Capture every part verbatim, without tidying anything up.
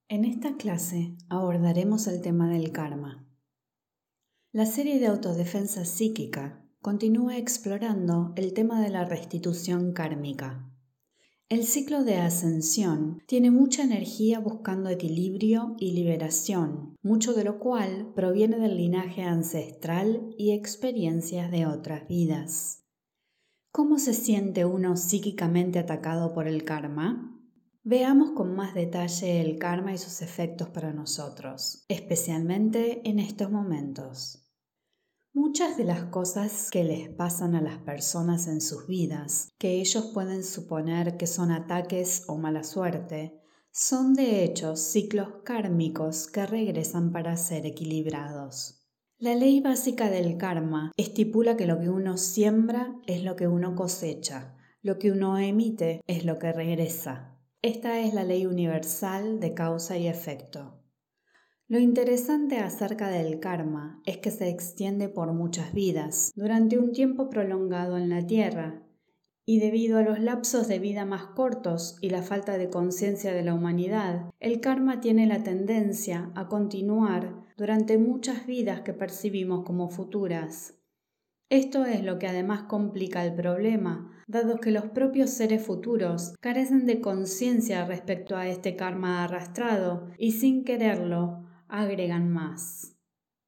En esta clase abordaremos el tema del karma. La serie de autodefensa psíquica continúa explorando el tema de la restitución kármica. El ciclo de ascensión tiene mucha energía buscando equilibrio y liberación, mucho de lo cual proviene del linaje ancestral y experiencias de otras vidas. ¿Cómo se siente uno psíquicamente atacado por el karma? Veamos con más detalle el karma y sus efectos para nosotros, especialmente en estos momentos. Muchas de las cosas que les pasan a las personas en sus vidas, que ellos pueden suponer que son ataques o mala suerte, son de hecho ciclos kármicos que regresan para ser equilibrados. La ley básica del karma estipula que lo que uno siembra es lo que uno cosecha, lo que uno emite es lo que regresa. Esta es la ley universal de causa y efecto. Lo interesante acerca del karma es que se extiende por muchas vidas, durante un tiempo prolongado en la Tierra, y debido a los lapsos de vida más cortos y la falta de conciencia de la humanidad, el karma tiene la tendencia a continuar durante muchas vidas que percibimos como futuras. Esto es lo que además complica el problema, dado que los propios seres futuros carecen de conciencia respecto a este karma arrastrado y sin quererlo agregan más.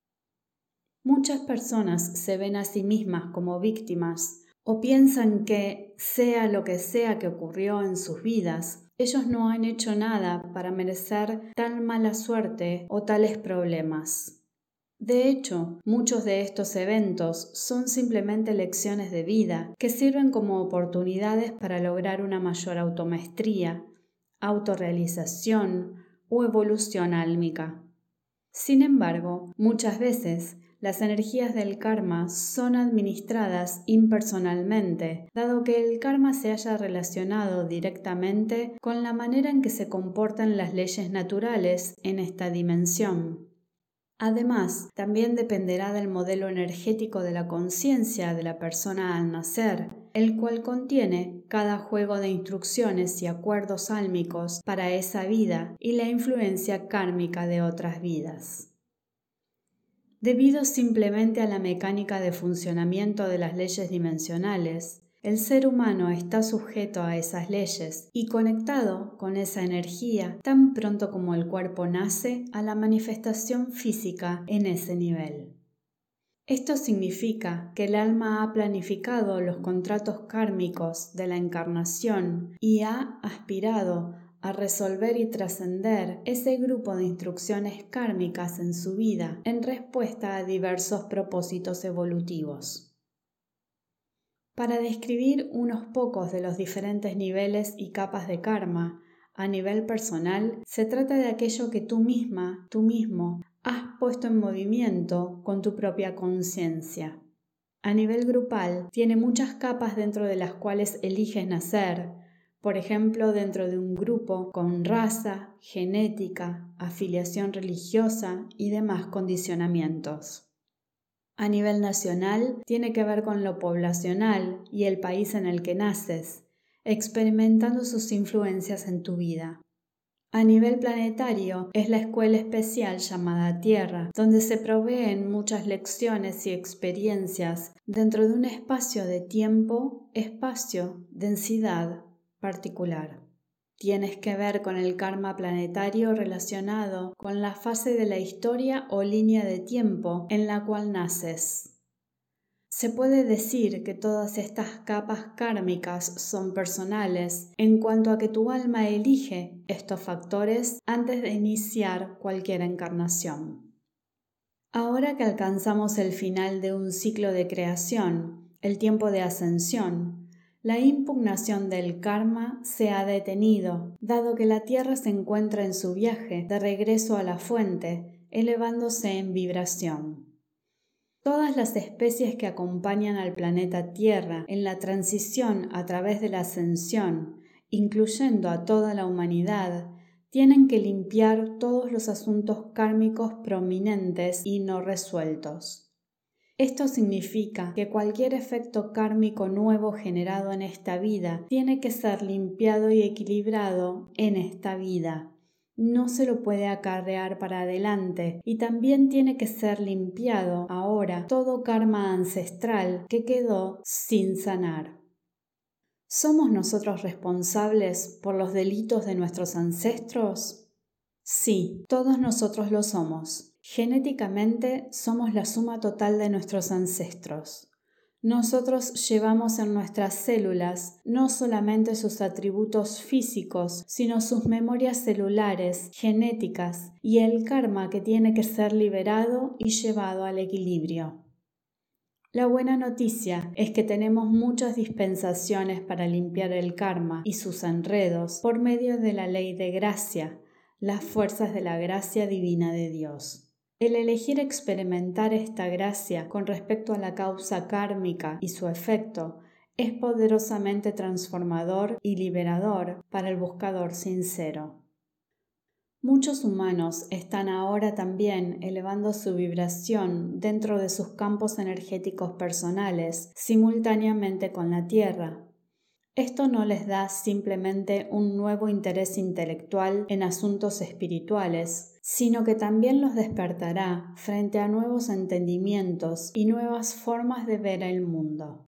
Muchas personas se ven a sí mismas como víctimas o piensan que, sea lo que sea que ocurrió en sus vidas, ellos no han hecho nada para merecer tal mala suerte o tales problemas. De hecho, muchos de estos eventos son simplemente lecciones de vida que sirven como oportunidades para lograr una mayor automaestría, autorrealización o evolución álmica. Sin embargo, muchas veces las energías del karma son administradas impersonalmente, dado que el karma se haya relacionado directamente con la manera en que se comportan las leyes naturales en esta dimensión. Además, también dependerá del modelo energético de la conciencia de la persona al nacer, el cual contiene cada juego de instrucciones y acuerdos álmicos para esa vida y la influencia kármica de otras vidas. Debido simplemente a la mecánica de funcionamiento de las leyes dimensionales, el ser humano está sujeto a esas leyes y conectado con esa energía tan pronto como el cuerpo nace a la manifestación física en ese nivel. Esto significa que el alma ha planificado los contratos kármicos de la encarnación y ha aspirado a resolver y trascender ese grupo de instrucciones kármicas en su vida en respuesta a diversos propósitos evolutivos. Para describir unos pocos de los diferentes niveles y capas de karma, a nivel personal, se trata de aquello que tú misma, tú mismo, has puesto en movimiento con tu propia conciencia. A nivel grupal, tiene muchas capas dentro de las cuales eliges nacer, por ejemplo, dentro de un grupo con raza, genética, afiliación religiosa y demás condicionamientos. A nivel nacional, tiene que ver con lo poblacional y el país en el que naces, experimentando sus influencias en tu vida. A nivel planetario, es la escuela especial llamada Tierra, donde se proveen muchas lecciones y experiencias dentro de un espacio de tiempo, espacio, densidad particular. Tienes que ver con el karma planetario relacionado con la fase de la historia o línea de tiempo en la cual naces. Se puede decir que todas estas capas kármicas son personales en cuanto a que tu alma elige estos factores antes de iniciar cualquier encarnación. Ahora que alcanzamos el final de un ciclo de creación, el tiempo de ascensión, la impugnación del karma se ha detenido, dado que la Tierra se encuentra en su viaje de regreso a la fuente, elevándose en vibración. Todas las especies que acompañan al planeta Tierra en la transición a través de la ascensión, incluyendo a toda la humanidad, tienen que limpiar todos los asuntos kármicos prominentes y no resueltos. Esto significa que cualquier efecto kármico nuevo generado en esta vida tiene que ser limpiado y equilibrado en esta vida, no se lo puede acarrear para adelante y también tiene que ser limpiado ahora todo karma ancestral que quedó sin sanar. ¿Somos nosotros responsables por los delitos de nuestros ancestros? Sí, todos nosotros lo somos. Genéticamente somos la suma total de nuestros ancestros. Nosotros llevamos en nuestras células no solamente sus atributos físicos, sino sus memorias celulares, genéticas y el karma que tiene que ser liberado y llevado al equilibrio. La buena noticia es que tenemos muchas dispensaciones para limpiar el karma y sus enredos por medio de la ley de gracia, las fuerzas de la gracia divina de Dios. El elegir experimentar esta gracia con respecto a la causa kármica y su efecto es poderosamente transformador y liberador para el buscador sincero. Muchos humanos están ahora también elevando su vibración dentro de sus campos energéticos personales simultáneamente con la Tierra. Esto no les da simplemente un nuevo interés intelectual en asuntos espirituales, sino que también los despertará frente a nuevos entendimientos y nuevas formas de ver el mundo.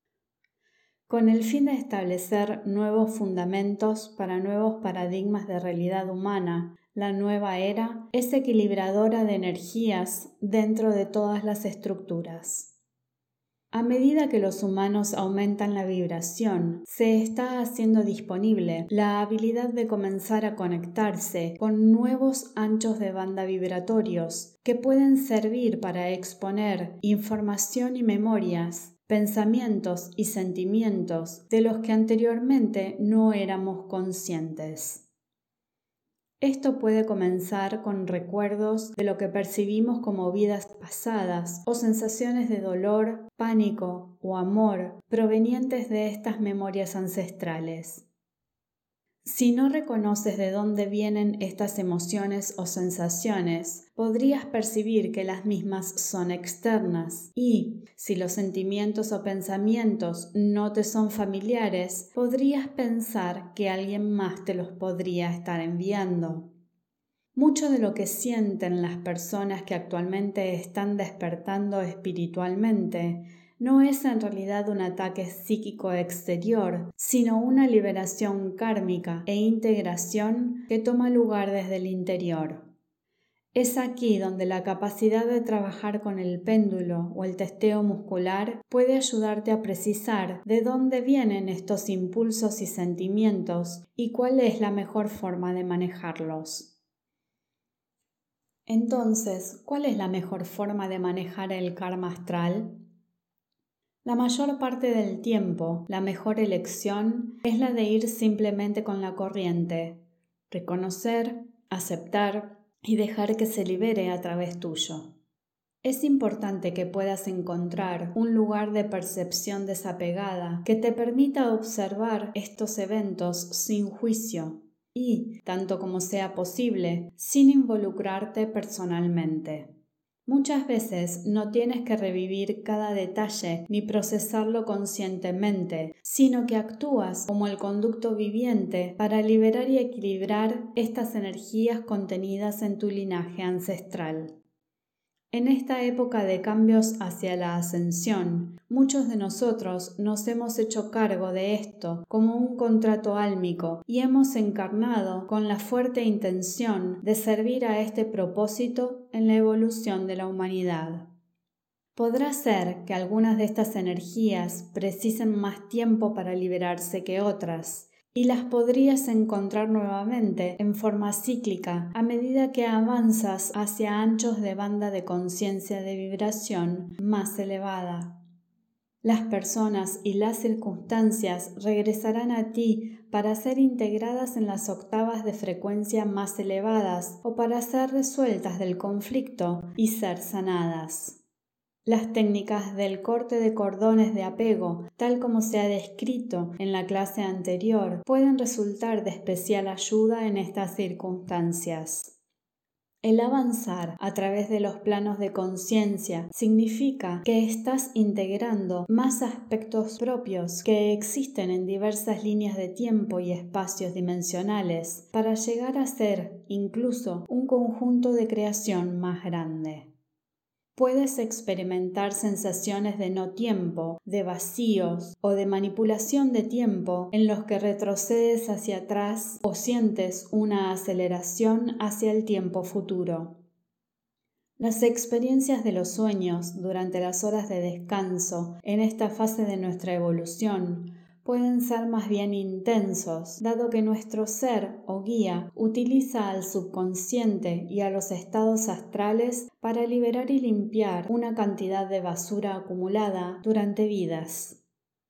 Con el fin de establecer nuevos fundamentos para nuevos paradigmas de realidad humana, la nueva era es equilibradora de energías dentro de todas las estructuras. A medida que los humanos aumentan la vibración, se está haciendo disponible la habilidad de comenzar a conectarse con nuevos anchos de banda vibratorios que pueden servir para exponer información y memorias, pensamientos y sentimientos de los que anteriormente no éramos conscientes. Esto puede comenzar con recuerdos de lo que percibimos como vidas pasadas o sensaciones de dolor, pánico o amor provenientes de estas memorias ancestrales. Si no reconoces de dónde vienen estas emociones o sensaciones, podrías percibir que las mismas son externas y, si los sentimientos o pensamientos no te son familiares, podrías pensar que alguien más te los podría estar enviando. Mucho de lo que sienten las personas que actualmente están despertando espiritualmente no es en realidad un ataque psíquico exterior, sino una liberación kármica e integración que toma lugar desde el interior. Es aquí donde la capacidad de trabajar con el péndulo o el testeo muscular puede ayudarte a precisar de dónde vienen estos impulsos y sentimientos y cuál es la mejor forma de manejarlos. Entonces, ¿cuál es la mejor forma de manejar el karma astral? La mayor parte del tiempo, la mejor elección es la de ir simplemente con la corriente, reconocer, aceptar y dejar que se libere a través tuyo. Es importante que puedas encontrar un lugar de percepción desapegada que te permita observar estos eventos sin juicio y, tanto como sea posible, sin involucrarte personalmente. Muchas veces no tienes que revivir cada detalle ni procesarlo conscientemente, sino que actúas como el conducto viviente para liberar y equilibrar estas energías contenidas en tu linaje ancestral. En esta época de cambios hacia la ascensión, muchos de nosotros nos hemos hecho cargo de esto como un contrato álmico y hemos encarnado con la fuerte intención de servir a este propósito en la evolución de la humanidad. Podrá ser que algunas de estas energías precisen más tiempo para liberarse que otras, y las podrías encontrar nuevamente en forma cíclica a medida que avanzas hacia anchos de banda de conciencia de vibración más elevada. Las personas y las circunstancias regresarán a ti para ser integradas en las octavas de frecuencia más elevadas o para ser resueltas del conflicto y ser sanadas. Las técnicas del corte de cordones de apego, tal como se ha descrito en la clase anterior, pueden resultar de especial ayuda en estas circunstancias. El avanzar a través de los planos de conciencia significa que estás integrando más aspectos propios que existen en diversas líneas de tiempo y espacios dimensionales para llegar a ser incluso un conjunto de creación más grande. Puedes experimentar sensaciones de no tiempo, de vacíos o de manipulación de tiempo en los que retrocedes hacia atrás o sientes una aceleración hacia el tiempo futuro. Las experiencias de los sueños durante las horas de descanso en esta fase de nuestra evolución pueden ser más bien intensos, dado que nuestro ser o guía utiliza al subconsciente y a los estados astrales para liberar y limpiar una cantidad de basura acumulada durante vidas.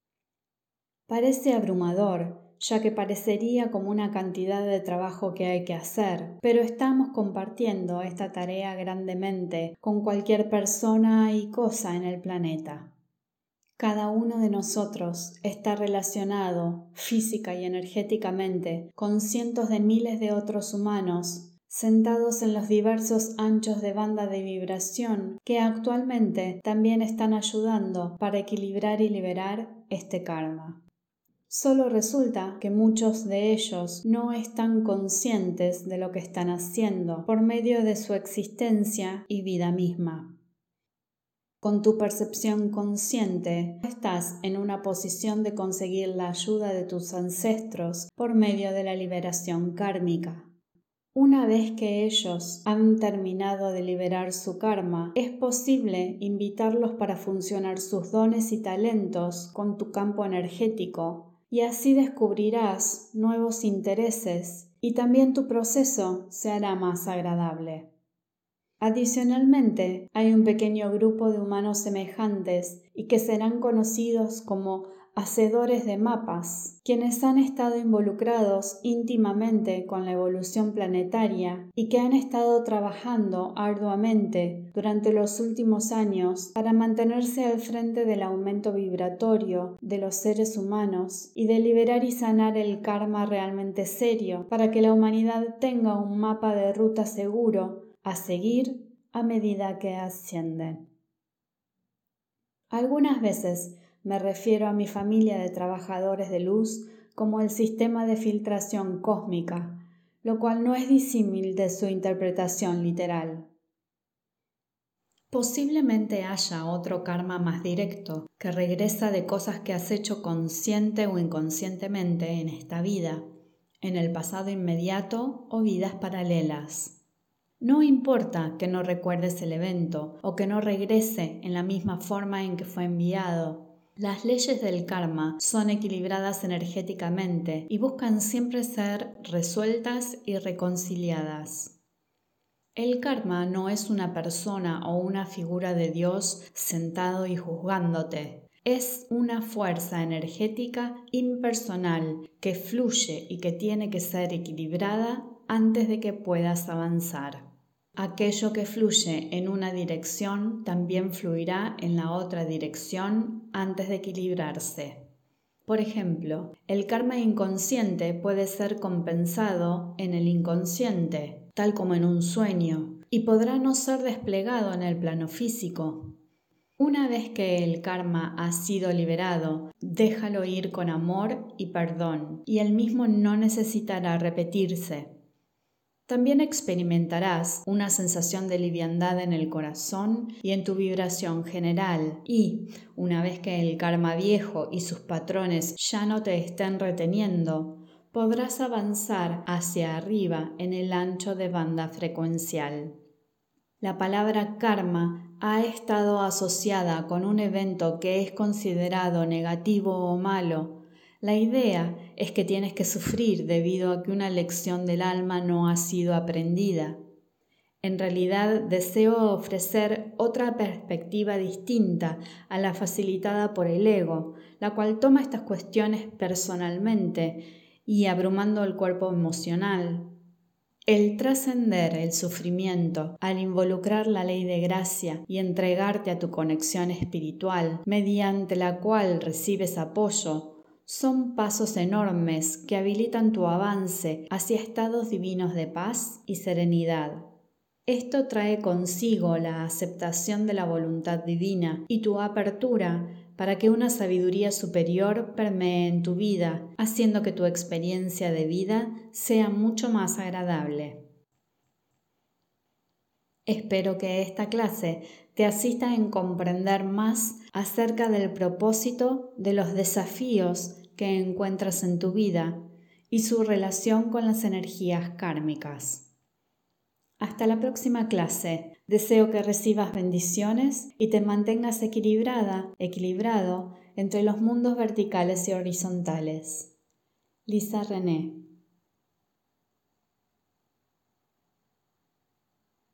Parece abrumador, ya que parecería como una cantidad de trabajo que hay que hacer, pero estamos compartiendo esta tarea grandemente con cualquier persona y cosa en el planeta. Cada uno de nosotros está relacionado física y energéticamente con cientos de miles de otros humanos sentados en los diversos anchos de banda de vibración que actualmente también están ayudando para equilibrar y liberar este karma. Solo resulta que muchos de ellos no están conscientes de lo que están haciendo por medio de su existencia y vida misma. Con tu percepción consciente, estás en una posición de conseguir la ayuda de tus ancestros por medio de la liberación kármica. Una vez que ellos han terminado de liberar su karma, es posible invitarlos para funcionar sus dones y talentos con tu campo energético, y así descubrirás nuevos intereses y también tu proceso se hará más agradable. Adicionalmente, hay un pequeño grupo de humanos semejantes y que serán conocidos como hacedores de mapas, quienes han estado involucrados íntimamente con la evolución planetaria y que han estado trabajando arduamente durante los últimos años para mantenerse al frente del aumento vibratorio de los seres humanos y de liberar y sanar el karma realmente serio para que la humanidad tenga un mapa de ruta seguro a seguir a medida que ascienden. Algunas veces me refiero a mi familia de trabajadores de luz como el sistema de filtración cósmica, lo cual no es disímil de su interpretación literal. Posiblemente haya otro karma más directo que regresa de cosas que has hecho consciente o inconscientemente en esta vida, en el pasado inmediato o vidas paralelas. No importa que no recuerdes el evento o que no regrese en la misma forma en que fue enviado. Las leyes del karma son equilibradas energéticamente y buscan siempre ser resueltas y reconciliadas. El karma no es una persona o una figura de Dios sentado y juzgándote. Es una fuerza energética impersonal que fluye y que tiene que ser equilibrada antes de que puedas avanzar. Aquello que fluye en una dirección también fluirá en la otra dirección antes de equilibrarse. Por ejemplo, el karma inconsciente puede ser compensado en el inconsciente, tal como en un sueño, y podrá no ser desplegado en el plano físico. Una vez que el karma ha sido liberado, déjalo ir con amor y perdón, y el mismo no necesitará repetirse. También experimentarás una sensación de liviandad en el corazón y en tu vibración general y, una vez que el karma viejo y sus patrones ya no te estén reteniendo, podrás avanzar hacia arriba en el ancho de banda frecuencial. La palabra karma ha estado asociada con un evento que es considerado negativo o malo. La idea es que tienes que sufrir debido a que una lección del alma no ha sido aprendida. En realidad deseo ofrecer otra perspectiva distinta a la facilitada por el ego, la cual toma estas cuestiones personalmente y abrumando el cuerpo emocional. El trascender el sufrimiento al involucrar la ley de gracia y entregarte a tu conexión espiritual, mediante la cual recibes apoyo, son pasos enormes que habilitan tu avance hacia estados divinos de paz y serenidad. Esto trae consigo la aceptación de la voluntad divina y tu apertura para que una sabiduría superior permee en tu vida, haciendo que tu experiencia de vida sea mucho más agradable. Espero que esta clase te asista en comprender más acerca del propósito de los desafíos que encuentras en tu vida y su relación con las energías kármicas. Hasta la próxima clase. Deseo que recibas bendiciones y te mantengas equilibrada, equilibrado entre los mundos verticales y horizontales. Lisa René.